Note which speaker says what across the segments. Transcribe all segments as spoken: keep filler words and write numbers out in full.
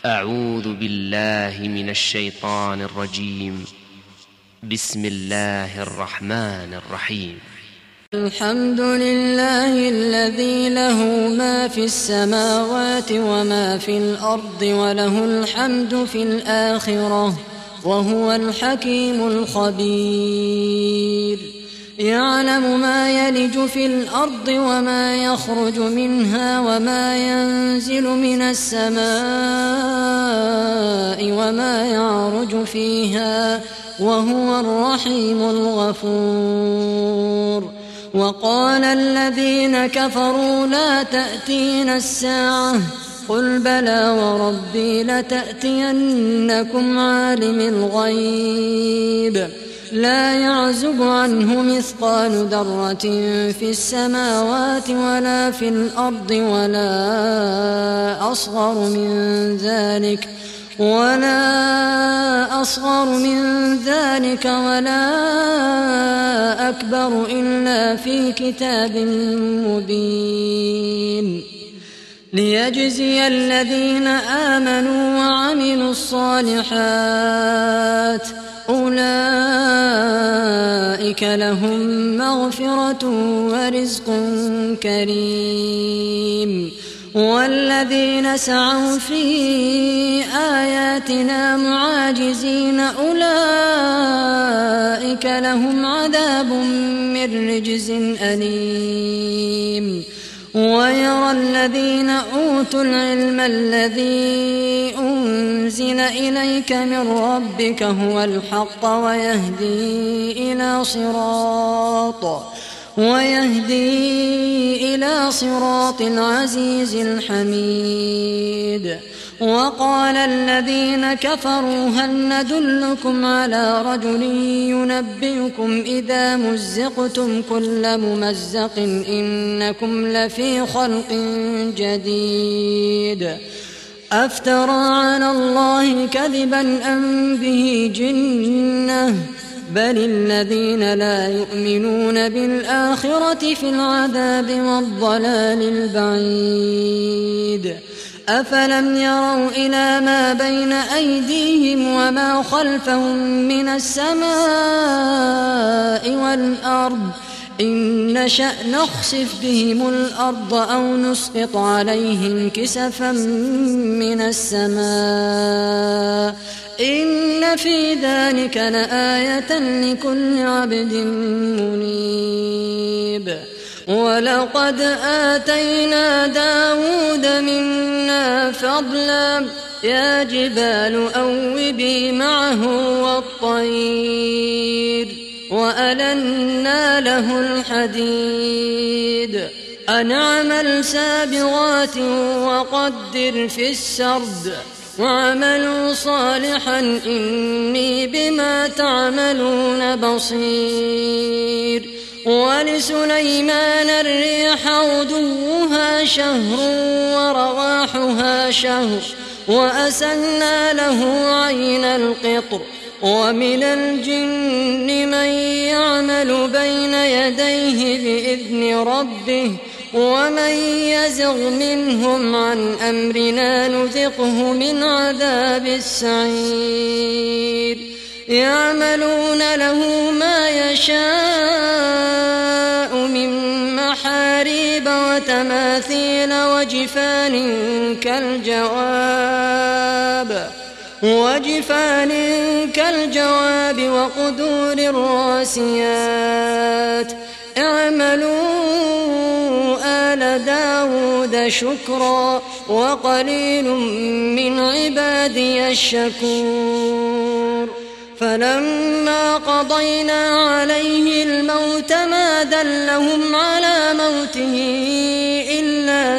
Speaker 1: أعوذ بالله من الشيطان الرجيم. بسم الله الرحمن الرحيم.
Speaker 2: الحمد لله الذي له ما في السماوات وما في الأرض وله الحمد في الآخرة وهو الحكيم الخبير. يعلم ما يلج في الأرض وما يخرج منها وما ينزل من السماء وما يعرج فيها وهو الرحيم الغفور. وقال الذين كفروا لا تأتينا الساعة قل بلى وربي لتأتينكم عالم الغيب لا يعزب عنه مثقال ذرة في السماوات ولا في الأرض ولا أصغر من ذلك ولا أصغر من ذلك ولا أكبر إلا في كتاب مبين ليجزي الذين آمنوا وعملوا الصالحات أولئك لهم مغفرة ورزق كريم. والذين سعوا في آياتنا معاجزين أولئك لهم عذاب من رجز أليم. ويرى الذين أوتوا العلم الذي أنزل إليك من ربك هو الحق ويهدي إلى صراط ويهدي إلى صراط العزيز الحميد. وقال الذين كفروا هل ندلكم على رجل ينبئكم إذا مزقتم كل ممزق إنكم لفي خلق جديد أفترى على الله كذبا أم به جنة بل الذين لا يؤمنون بالآخرة في العذاب والضلال البعيد. أفلم يروا إلى ما بين أيديهم وما خلفهم من السماء والأرض إن نشأ نخسف بهم الأرض أو نسقط عليهم كسفا من السماء إن في ذلك لآية لكل عبد منيب. ولقد آتينا داود منا فضلا يا جبال أوبي معه والطير وألنا له الحديد أن اعمل سابغات وقدر في السرد واعملوا صالحا إني بما تعملون بصير. ولسليمان الريح غدوها شهر ورواحها شهر وأسلنا له عين القطر. ومن الجن من يعمل بين يديه بإذن ربه ومن يزغ منهم عن أمرنا نذقه من عذاب السعير. يعملون له ما يشاء من محاريب وتماثيل وجفان كالجواب وجفان كالجواب وقدور الراسيات اعملوا آل داود شكرا وقليل من عبادي الشكور. فلما قضينا عليه الموت ما دلهم على موته إلا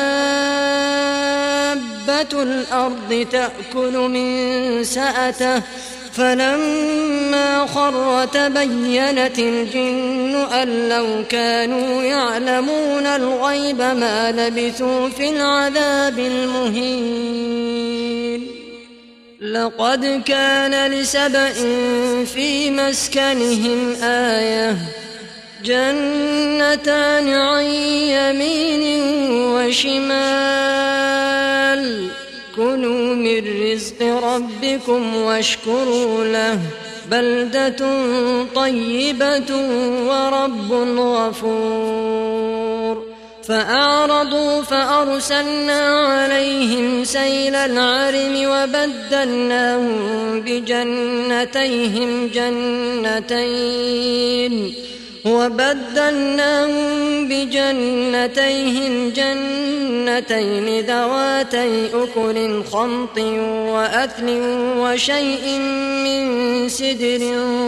Speaker 2: دابة الأرض تأكل من سأته فلما خر تبينت الجن أن لو كانوا يعلمون الغيب ما لبثوا في العذاب المهين. لقد كان لسبإ في مسكنهم آية جنتان عن يمين وشمال كلوا من رزق ربكم واشكروا له بلدة طيبة ورب غفور فأعرضوا فأرسلنا عليهم سيل العرم وبدلناهم بجنتيهم جنتين وبدلناهم بجنتيهم جنتين ذواتي أكل خمط وأثل وشيء من سدر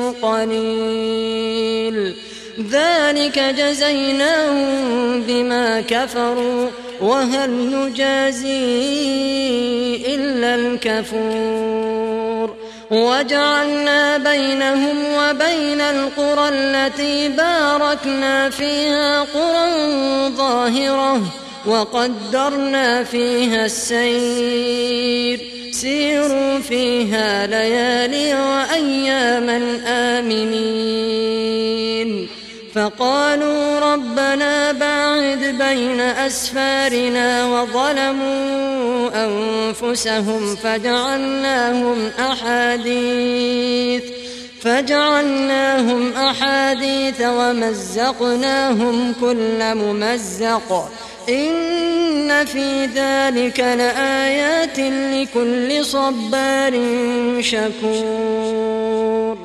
Speaker 2: قليل ذلك جزيناهم بما كفروا وهل نجازي إلا الكفور وجعلنا بينهم وبين القرى التي باركنا فيها قرى ظاهرة وقدرنا فيها السير سيروا فيها ليالي وأياما آمنين فقالوا ربنا باعد بين أسفارنا وظلموا أنفسهم فجعلناهم أحاديث فجعلناهم أحاديث ومزقناهم كل ممزق إن في ذلك لآيات لكل صبار شكور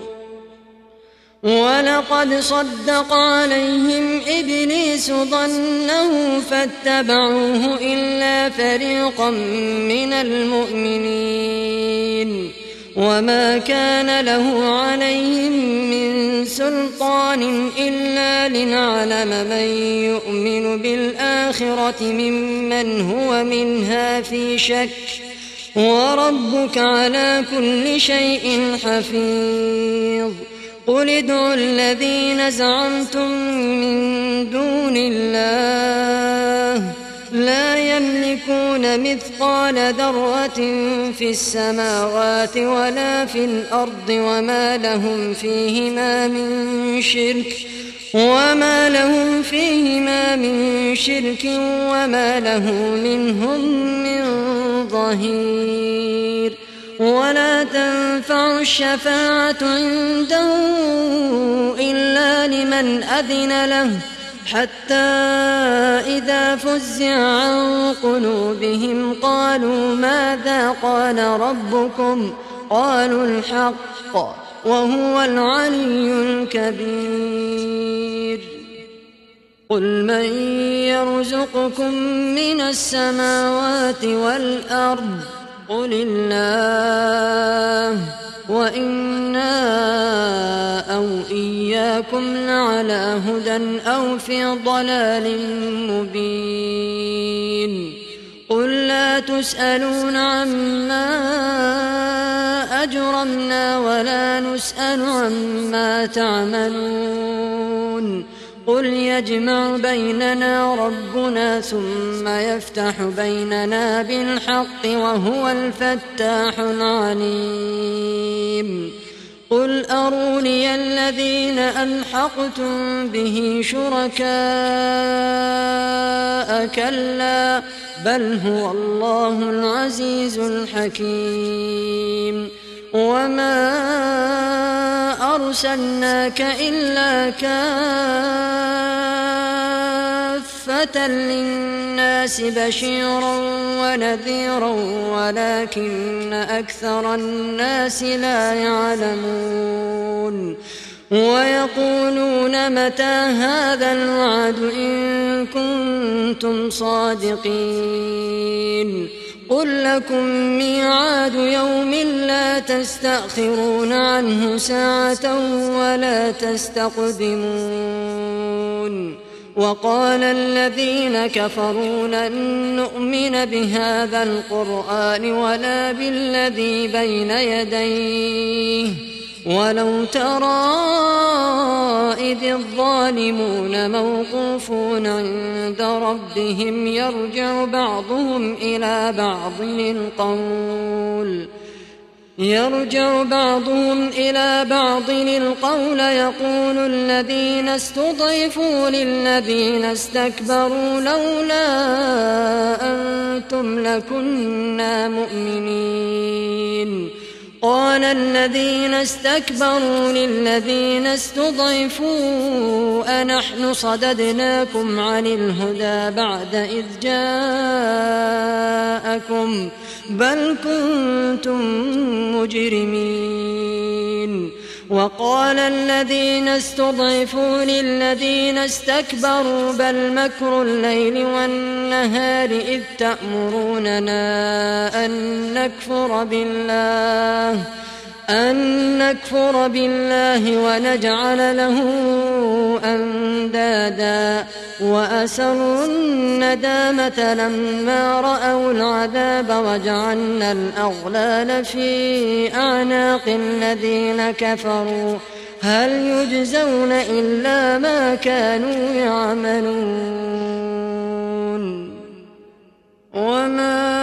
Speaker 2: ولقد صدق عليهم إبليس ظنه فاتبعوه إلا فريقا من المؤمنين وما كان له عليهم من سلطان إلا لنعلم من يؤمن بالآخرة ممن هو منها في شك وربك على كل شيء حفيظ قل ادعوا الذين زعمتم من دون الله لا يملكون مثقال ذرة في السماوات ولا في الأرض وما لهم فيهما من شرك وما لهم فيهما من شرك وما له منهم من ظهير ولا تنفع الشفاعة عنده إلا لمن أذن له حتى إذا فزع عن قلوبهم قالوا ماذا قال ربكم قالوا الحق وهو العلي الكبير قل من يرزقكم من السماوات والأرض قل الله وإنا أو إياكم لعلى هدى أو في ضلال مبين قل لا تسألون عما أجرمنا ولا نسأل عما تعملون قل يجمع بيننا ربنا ثم يفتح بيننا بالحق وهو الفتاح العليم قل أروني الذين ألحقتم به شركاء كلا بل هو الله العزيز الحكيم وما أرسلناك إلا كافة للناس بشيرا ونذيرا ولكن أكثر الناس لا يعلمون ويقولون متى هذا الوعد إن كنتم صادقين قل لكم ميعاد يوم لا تستأخرون عنه ساعة ولا تستقدمون وقال الذين كفروا لن نؤمن بهذا القرآن ولا بالذي بين يديه ولو ترى إذ الظالمون موقوفون عند ربهم يرجع بعضهم إلى بعض القول يرجع بعضهم إلى بعض القول يقول الذين استضعفوا للذين استكبروا لولا أنتم لكنا مؤمنين قال الذين استكبروا للذين استضعفوا أنحن صددناكم عن الهدى بعد إذ جاءكم بل كنتم مجرمين وقال الذين استضعفوا للذين استكبروا بل مكر الليل والنهار إذ تأمروننا أن نكفر بالله أن نكفر بالله ونجعل له أندادا وأسروا الندامة لما رأوا العذاب وجعلنا الأغلال في أعناق الذين كفروا هل يجزون إلا ما كانوا يعملون وما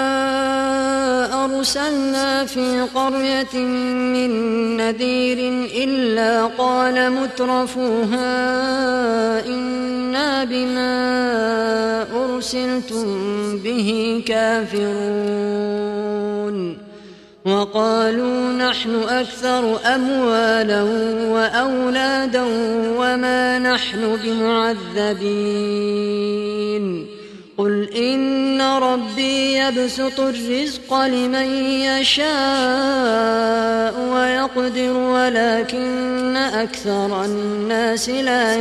Speaker 2: أرسلنا في قرية من نذير إلا قال مترفوها إنا بما أرسلتم به كافرون وقالوا نحن أكثر أموالا وأولادا وما نحن بمعذبين قل إن ربي يبسط الرزق لمن يشاء ويقدر ولكن أكثر الناس لا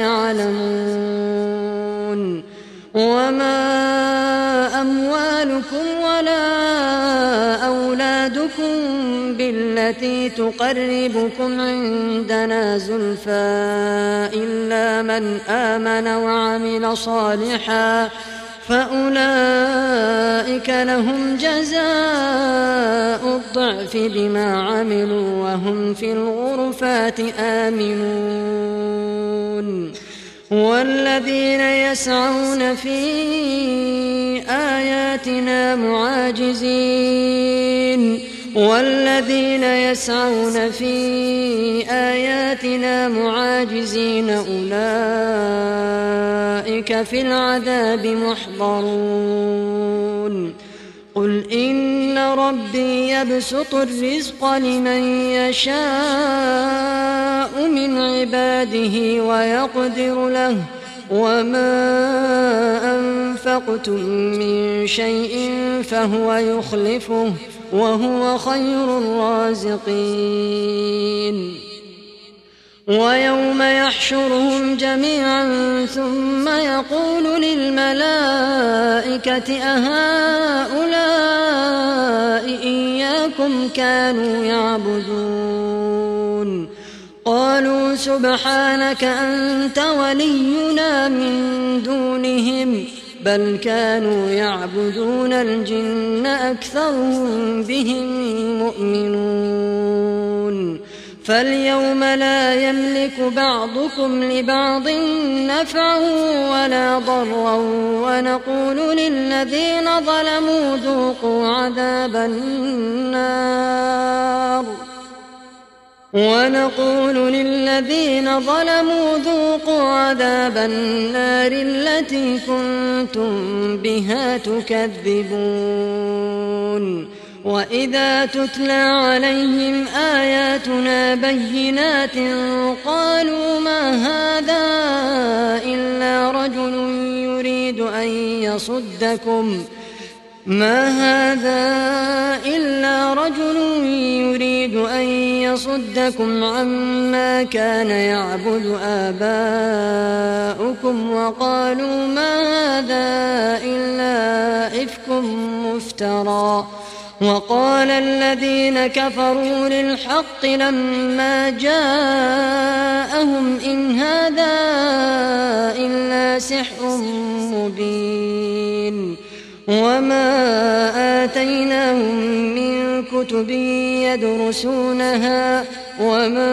Speaker 2: يعلمون وما أموالكم ولا أولادكم بالتي تقربكم عندنا زلفى إلا من آمن وعمل صالحا فأولئك لهم جزاء الضعف بما عملوا وهم في الغرفات آمنون والذين يسعون في آياتنا معاجزين والذين يسعون في آياتنا معاجزين أولئك في العذاب محضرون قل إن ربي يبسط الرزق لمن يشاء من عباده ويقدر له وما أنفقتم من شيء فهو يخلفه وهو خير الرازقين ويوم يحشرهم جميعا ثم يقول للملائكة أهؤلاء إياكم كانوا يعبدون قالوا سبحانك أنت ولينا من دونهم بل كانوا يعبدون الجن أكثرهم بهم مؤمنون فاليوم لا يملك بعضكم لبعض نفعا ولا ضرا ونقول للذين ظلموا ذوقوا عذاب النار ونقول للذين ظلموا ذوقوا عذاب النار التي كنتم بها تكذبون وإذا تتلى عليهم آياتنا بينات قالوا ما هذا إلا رجل يريد أن يصدكم ما هذا إلا رجل يريد أن يصدكم عما كان يعبد آباؤكم وقالوا ما هذا إلا إفك مفترى وقال الذين كفروا للحق لما جاءهم إن هذا إلا سحر مبين وما آتيناهم من كتب يدرسونها وما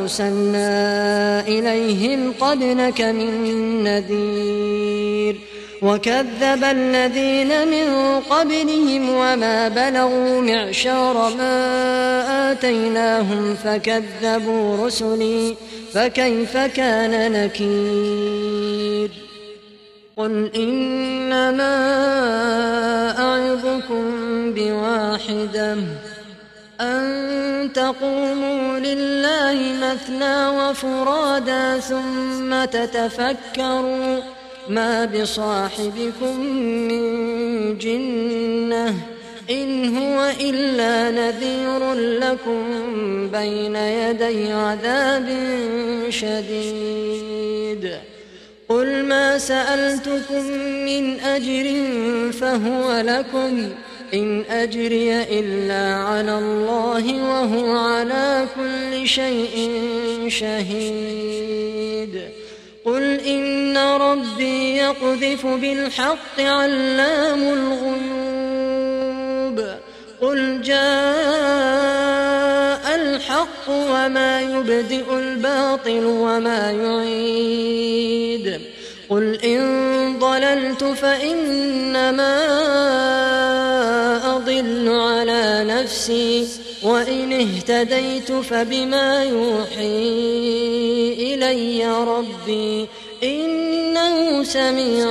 Speaker 2: أرسلنا إليهم قبلك من نذير وكذب الذين من قبلهم وما بلغوا معشار ما آتيناهم فكذبوا رسلي فكيف كان نكير قل إنما أعظكم بواحدة أن تقوموا لله مثنى وفرادا ثم تتفكروا ما بصاحبكم من جنة إن هو إلا نذير لكم بين يدي عذاب شديد قل ما سألتكم من أجر فهو لكم إن أجري إلا على الله وهو على كل شيء شهيد قل إن ربي يقذف بالحق علام الغيوب قل جاء الحق وما يبدئ الباطل وما يعيد قل إن ضللت فإنما أضل على نفسي وإن اهتديت فبما يوحي إلي ربي إنه سميع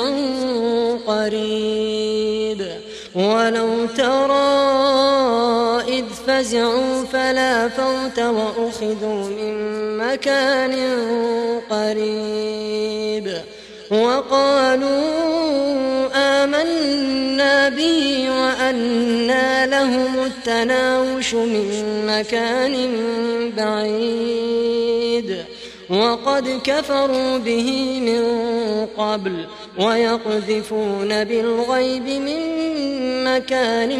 Speaker 2: قريب ولو ترى إذ فزعوا فلا فوت وأخذوا من مكان قريب وقالوا آمنا به وأنى لهم التناوش من مكان بعيد وقد كفروا به من قبل ويقذفون بالغيب من مكان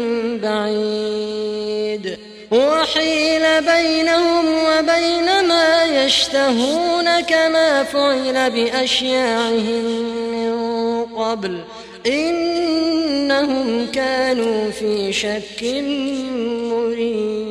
Speaker 2: بعيد وحيل بينهم وبين ما يشتهون كما فعل بأشياعهم من قبل إنهم كانوا في شك مريب.